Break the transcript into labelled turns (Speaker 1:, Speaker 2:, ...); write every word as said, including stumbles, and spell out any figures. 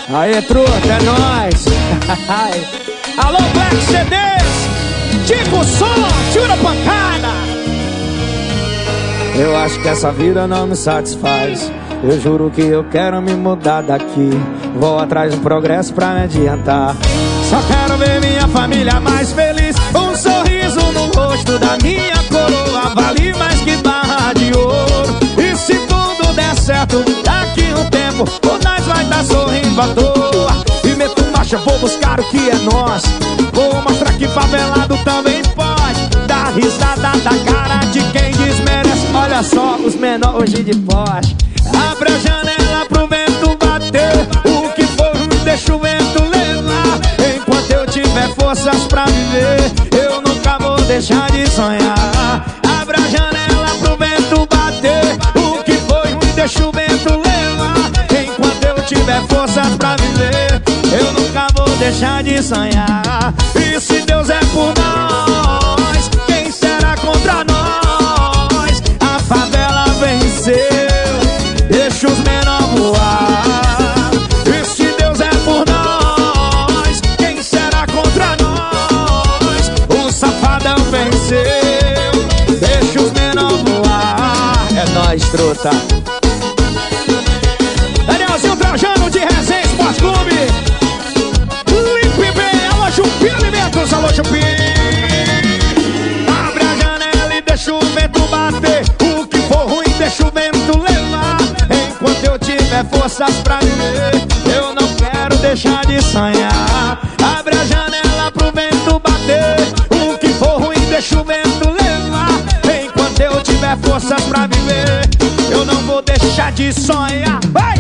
Speaker 1: Aê, truta, é nóis. Alô, Black C Ds, Tico Som, tira pancada. Eu acho que essa vida não me satisfaz. Eu juro que eu quero me mudar daqui. Vou atrás do progresso pra me adiantar. Só quero ver minha família mais feliz. Um sorriso no rosto da minha coroa vale mais que barra de ouro. E se tudo der certo, daqui um tempo o nós vai estar sorrindo à toa. E meto marcha, vou buscar o que é nosso. Vou mostrar que favelado também pode dar risada da cara de quem desmerece. Olha só os menores hoje de Porsche. Abre a janela pro vento bater. O que for ruim deixa o vento levar. Enquanto eu tiver forças pra viver, eu nunca vou deixar de sonhar. Abre a janela pro vento bater. O que for ruim deixa o vento levar. Enquanto eu tiver forças pra viver, eu nunca vou deixar de sonhar. E se Deus é por nós, quem será contra nós? A favela venceu, deixa os menores voar. E se Deus é por nós, quem será contra nós? O safadão venceu, deixa os menores voar. É nóis, truta. Danielzinho Trajano de Resenha Esporte Clube. Limpe bem, alô Chupim Alimentos, alô Chupim. Abre a janela e deixa o vento bater. O que for ruim deixa o vento levar. Enquanto eu tiver forças pra viver, eu não quero deixar de sonhar. Abre a janela pro vento bater. O que for ruim deixa o vento levar. Enquanto eu tiver forças pra viver, eu não vou deixar de sonhar. Vai!